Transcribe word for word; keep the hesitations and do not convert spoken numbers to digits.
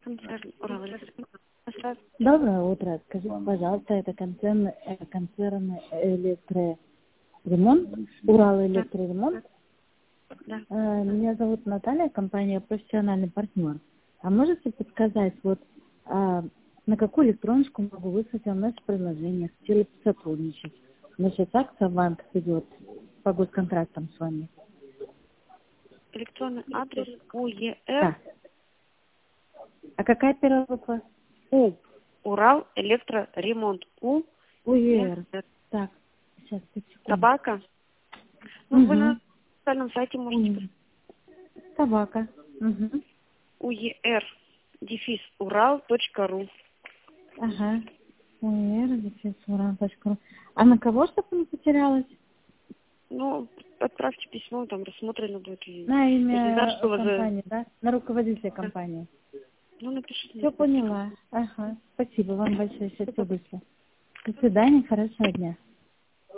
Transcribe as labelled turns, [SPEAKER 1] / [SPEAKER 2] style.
[SPEAKER 1] концерн Урал.
[SPEAKER 2] Доброе утро. Скажите, пожалуйста, это концерн, э, концерн электроремонт, Урал электроремонт.
[SPEAKER 1] Да.
[SPEAKER 2] Э, Меня зовут Наталья, компания «Профессиональный партнер». А можете подсказать, вот а, на какую электроночку могу выслать вам наше предложение, хотели бы сотрудничать? Значит, акция в банк идет по госконтрактам с вами.
[SPEAKER 1] Электронный адрес
[SPEAKER 2] Да.
[SPEAKER 1] УЕР.
[SPEAKER 2] А какая первая буква?
[SPEAKER 1] У. Урал электроремонт. У.
[SPEAKER 2] УЕР. Так, сейчас, пять секунд.
[SPEAKER 1] Собака. Ну, вы на
[SPEAKER 2] Угу.
[SPEAKER 1] официальном сайте можете посмотреть.
[SPEAKER 2] Собака. Угу.
[SPEAKER 1] УЕР. Дефис Урал. Точка ру.
[SPEAKER 2] Ага. УЕР. А на кого, чтобы не потерялась?
[SPEAKER 1] Ну, отправьте письмо, там рассмотрено будет. И
[SPEAKER 2] На
[SPEAKER 1] я не
[SPEAKER 2] имя
[SPEAKER 1] знаю, что вы за...
[SPEAKER 2] компании, да? На руководителя компании.
[SPEAKER 1] Ну, напишите.
[SPEAKER 2] Все поняла. Ага. Спасибо вам большое. Сейчас все быстро. До свидания. Хорошего дня.